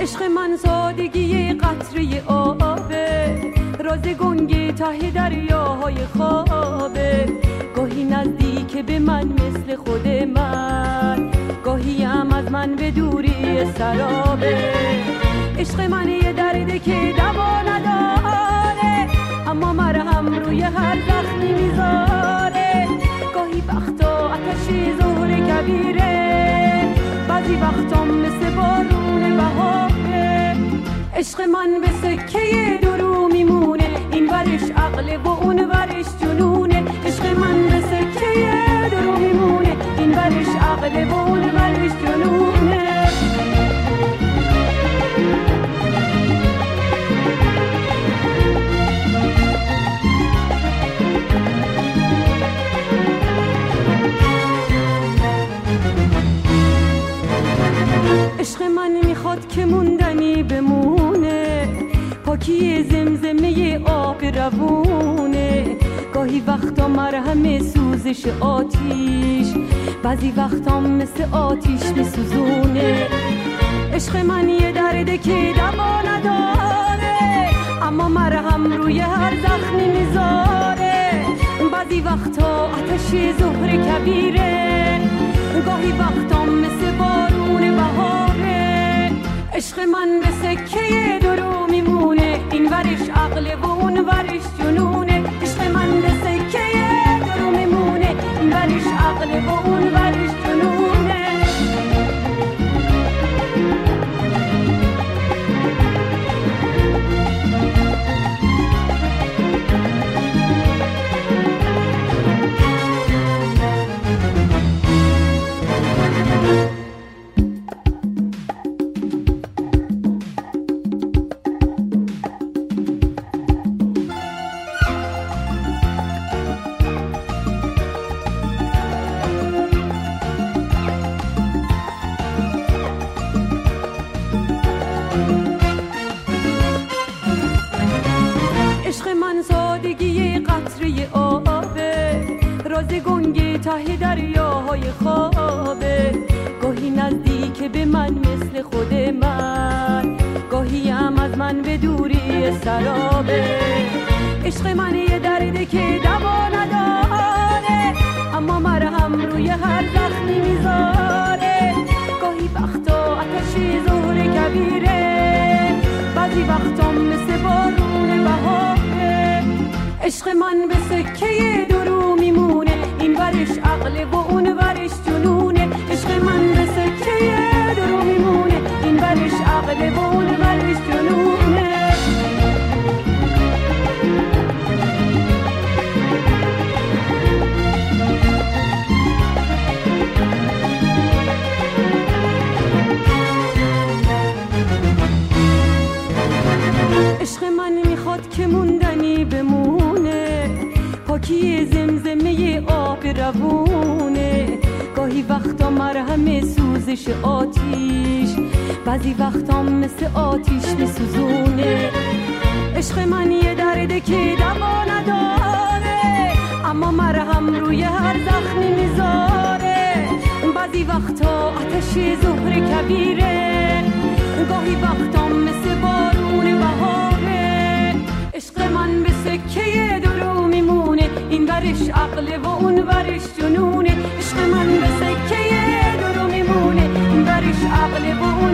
عشق من سادگی قطره آبه، راز گنگی ته دریاهای خوابه. گاهی نزدیک به من مثل خود من، گاهی هم از من به دوری سرابه. عشق من یه درده که دوا نداره، اما مرهم روی هر زخمی میذاره. گاهی وقتا آتشی زهر کبیره، بعضی وقتا مثل بارون بهاره. عشق من به سکه درو میمونه، این ورش عقل و اون ورش جنونه. عشق من به سکه درو میمونه، این ورش عقل و اون ورش جنونه. عشق من میخواد که موندنی بمونه، پاکی زمزمه آب روونه. گاهی وقتا مرهم سوزش آتیش، بعضی وقتا مثل آتیش میسوزونه. عشق من یه درده که دوا نداره، اما مرهم روی هر زخمی میذاره. بعضی وقتا آتشی زهر کبیره، گاهی وقتا مثل بارون بهاره. عشق من به سکه درو میمونه، این ورش عقل و اون ورش جنونه. عشق من به سکه درو میمونه، این ورش عقل و اون ورش جنونه. عشق من سادگی قطره آبه، راز گنگی ته دریاهای خوابه. گاهی نزدیک به من مثل خود من، گاهی هم از من به دوری سرابه. عشق من یه درده که دوا نداره، اما مرهم روی هر زخمی میذاره. گاهی وقتا آتشی زهر کبیره، بعضی وقتا مثل بارون بهاره. عشق من به سکه درو میمونه، این ورش عقل و اون ورش جنونه. عشق من به سکه درو میمونه، این ورش عقل و اون ورش جنونه. عشق من میخواد که موندنی بمونه، پاکی زمزمه آب روونه. گاهی وقتا مرهم سوزش آتیش، بعضی وقتا مثل آتیش میسوزونه. عشق من یه درده که دوا نداره، اما مرهم روی هر زخمی میذاره. بعضی وقتا آتشی زهر کبیره، گاهی وقتا مثل بارون بهاره. عشق من به سکه درو میمونه، این ورش عقل و اون ورش جنونه. عشق من به سکه درو میمونه، این ورش عقل و اون